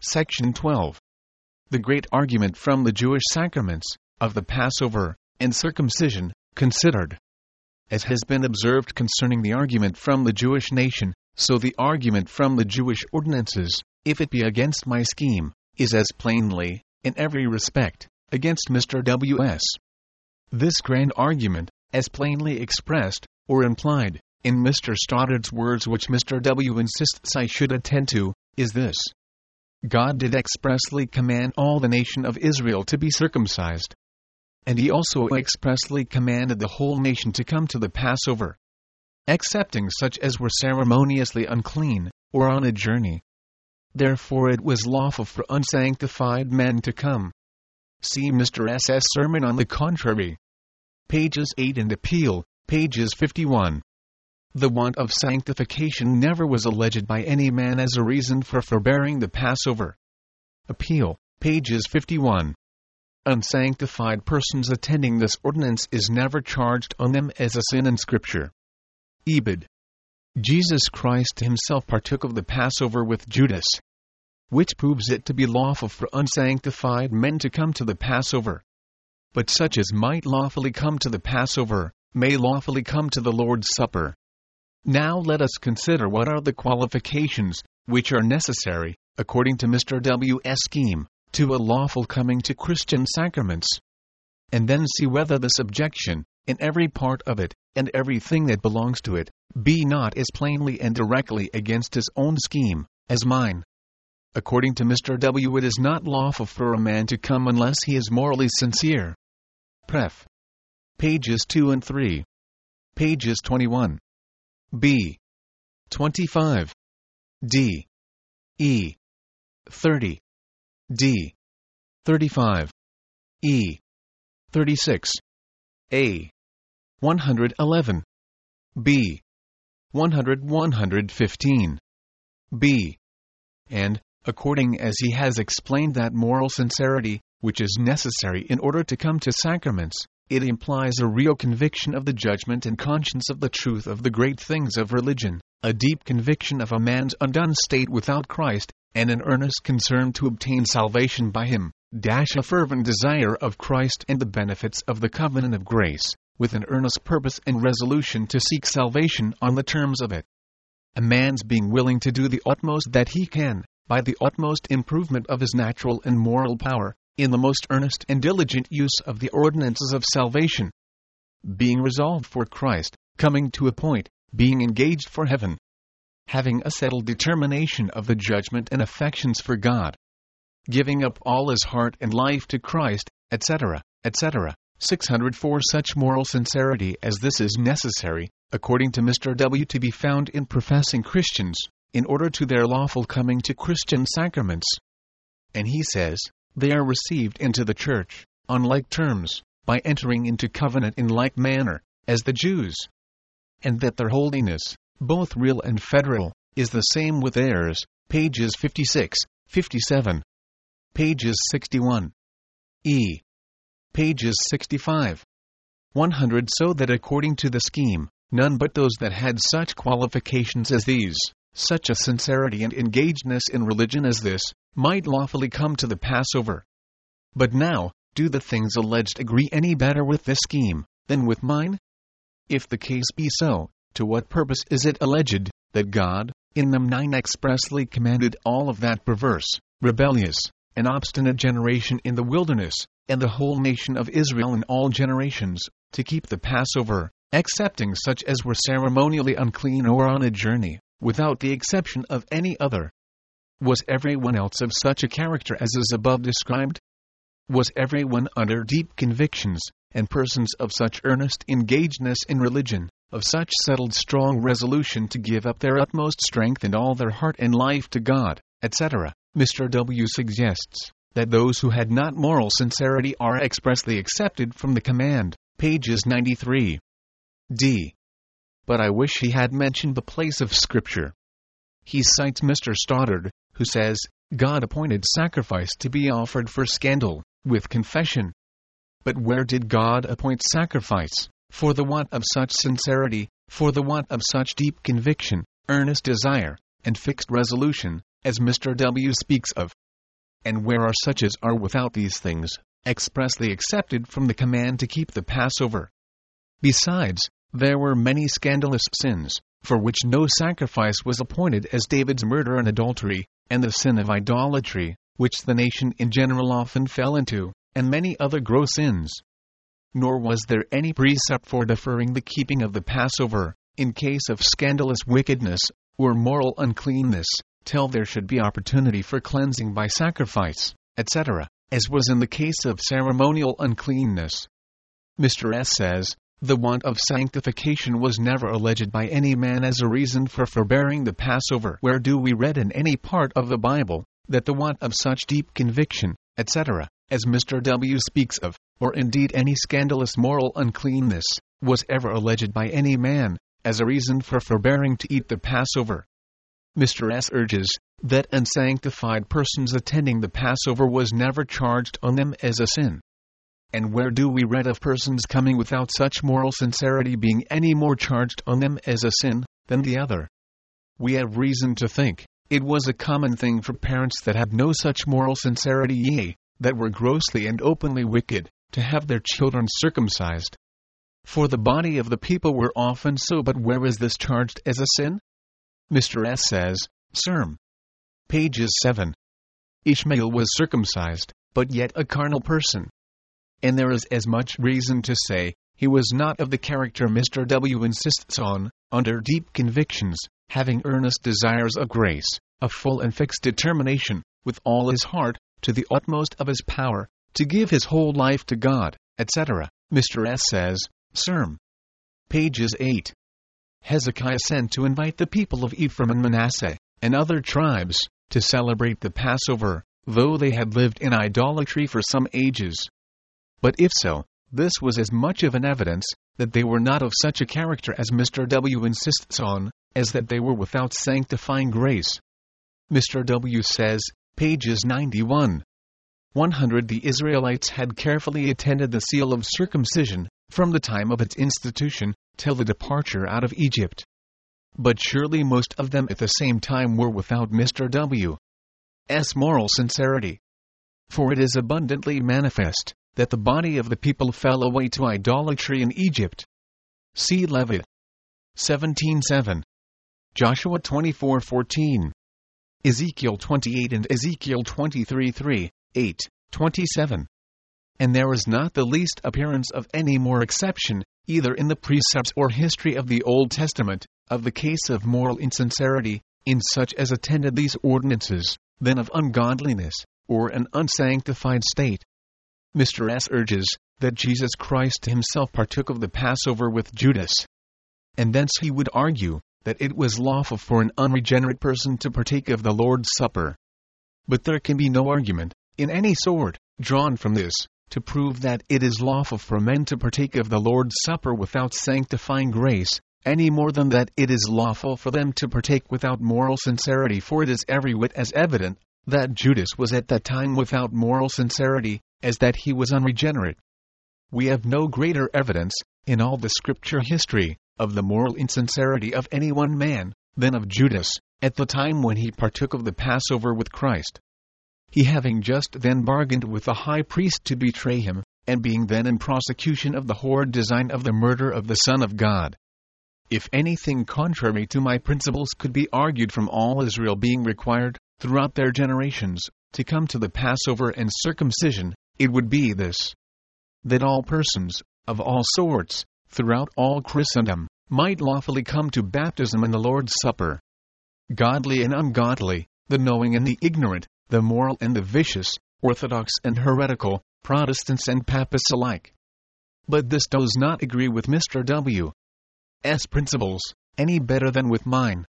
Section 12. The great argument from the Jewish sacraments, of the Passover, and circumcision, considered. As has been observed concerning the argument from the Jewish nation, so the argument from the Jewish ordinances, if it be against my scheme, is as plainly, in every respect, against Mr. W.'s. This grand argument, as plainly expressed, or implied, in Mr. Stoddard's words which Mr. W. insists I should attend to, is this. God did expressly command all the nation of Israel to be circumcised. And he also expressly commanded the whole nation to come to the Passover, excepting such as were ceremoniously unclean, or on a journey. Therefore it was lawful for unsanctified men to come. See Mr. S.'s Sermon on the Contrary. Pages 8 and Appeal, pages 51. The want of sanctification never was alleged by any man as a reason for forbearing the Passover. Appeal, pages 51. Unsanctified persons attending this ordinance is never charged on them as a sin in Scripture. Ebed. Jesus Christ himself partook of the Passover with Judas, which proves it to be lawful for unsanctified men to come to the Passover. But such as might lawfully come to the Passover, may lawfully come to the Lord's Supper. Now let us consider what are the qualifications, which are necessary, according to Mr. W.'s scheme, to a lawful coming to Christian sacraments. And then see whether this objection, in every part of it, and everything that belongs to it, be not as plainly and directly against his own scheme, as mine. According to Mr. W. it is not lawful for a man to come unless he is morally sincere. Pref. Pages 2 and 3. Pages 21. B. 25. D. E. 30. D. 35. E. 36. A. 111. B. 115. B. And, according as he has explained that moral sincerity, which is necessary in order to come to sacraments, it implies a real conviction of the judgment and conscience of the truth of the great things of religion, a deep conviction of a man's undone state without Christ, and an earnest concern to obtain salvation by him, a fervent desire of Christ and the benefits of the covenant of grace, with an earnest purpose and resolution to seek salvation on the terms of it. A man's being willing to do the utmost that he can, by the utmost improvement of his natural and moral power, in the most earnest and diligent use of the ordinances of salvation. Being resolved for Christ, coming to a point, being engaged for heaven. Having a settled determination of the judgment and affections for God. Giving up all his heart and life to Christ, etc., etc. 604 Such moral sincerity as this is necessary, according to Mr. W. to be found in professing Christians, in order to their lawful coming to Christian sacraments. And he says, they are received into the church, on like terms, by entering into covenant in like manner, as the Jews. And that their holiness, both real and federal, is the same with theirs, pages 56, 57. Pages 61. E. Pages 65. 100 So that according to the scheme, none but those that had such qualifications as these, such a sincerity and engagedness in religion as this, might lawfully come to the Passover. But now, do the things alleged agree any better with this scheme, than with mine? If the case be so, to what purpose is it alleged, that God, in them 9 expressly commanded all of that perverse, rebellious, and obstinate generation in the wilderness, and the whole nation of Israel in all generations, to keep the Passover, excepting such as were ceremonially unclean or on a journey, without the exception of any other? Was everyone else of such a character as is above described? Was everyone under deep convictions, and persons of such earnest engagedness in religion, of such settled strong resolution to give up their utmost strength and all their heart and life to God, etc.? Mr. W. suggests that those who had not moral sincerity are expressly excepted from the command, pages 93. D. But I wish he had mentioned the place of Scripture. He cites Mr. Stoddard, who says, God appointed sacrifice to be offered for scandal, with confession. But where did God appoint sacrifice? For the want of such sincerity, for the want of such deep conviction, earnest desire, and fixed resolution, as Mr. W. speaks of. and where are such as are without these things, expressly excepted from the command to keep the Passover. Besides, there were many scandalous sins, for which no sacrifice was appointed, as David's murder and adultery, and the sin of idolatry, which the nation in general often fell into, and many other gross sins. Nor was there any precept for deferring the keeping of the Passover, in case of scandalous wickedness, or moral uncleanness, till there should be opportunity for cleansing by sacrifice, etc., as was in the case of ceremonial uncleanness. Mr. S. says, the want of sanctification was never alleged by any man as a reason for forbearing the Passover. Where do we read in any part of the Bible, that the want of such deep conviction, etc., as Mr. W. speaks of, or indeed any scandalous moral uncleanness, was ever alleged by any man, as a reason for forbearing to eat the Passover? Mr. S. urges, that unsanctified persons attending the Passover was never charged on them as a sin. And where do we read of persons coming without such moral sincerity being any more charged on them as a sin, than the other? We have reason to think, it was a common thing for parents that had no such moral sincerity, yea, that were grossly and openly wicked, to have their children circumcised. For the body of the people were often so, but where is this charged as a sin? Mr. S. says, Serm. Pages 7. Ishmael was circumcised, but yet a carnal person. And there is as much reason to say, he was not of the character Mr. W. insists on, under deep convictions, having earnest desires of grace, a full and fixed determination, with all his heart, to the utmost of his power, to give his whole life to God, etc. Mr. S. says, Serm. Pages 8. Hezekiah sent to invite the people of Ephraim and Manasseh, and other tribes, to celebrate the Passover, though they had lived in idolatry for some ages. But if so, this was as much of an evidence that they were not of such a character as Mr. W. insists on, as that they were without sanctifying grace. Mr. W. says, pages 91. 100 The Israelites had carefully attended the seal of circumcision, from the time of its institution, till the departure out of Egypt. But surely most of them at the same time were without Mr. W. S. moral sincerity. For it is abundantly manifest, that the body of the people fell away to idolatry in Egypt. See Levit. 17:7. Joshua 24:14. Ezekiel 28 and Ezekiel 23:3, 8, 27. And there is not the least appearance of any more exception, either in the precepts or history of the Old Testament, of the case of moral insincerity, in such as attended these ordinances, than of ungodliness, or an unsanctified state. Mr. S. urges, that Jesus Christ himself partook of the Passover with Judas. And thence he would argue, that it was lawful for an unregenerate person to partake of the Lord's Supper. But there can be no argument, in any sort, drawn from this, to prove that it is lawful for men to partake of the Lord's Supper without sanctifying grace, any more than that it is lawful for them to partake without moral sincerity. For it is every whit as evident, that Judas was at that time without moral sincerity, as that he was unregenerate. We have no greater evidence, in all the scripture history, of the moral insincerity of any one man, than of Judas, at the time when he partook of the Passover with Christ. He having just then bargained with the high priest to betray him, and being then in prosecution of the horrid design of the murder of the Son of God. If anything contrary to my principles could be argued from all Israel being required, throughout their generations, to come to the Passover and circumcision, it would be this: that all persons, of all sorts, throughout all Christendom, might lawfully come to baptism and the Lord's Supper. Godly and ungodly, the knowing and the ignorant, the moral and the vicious, orthodox and heretical, Protestants and Papists alike. But this does not agree with Mr. W.'s principles, any better than with mine.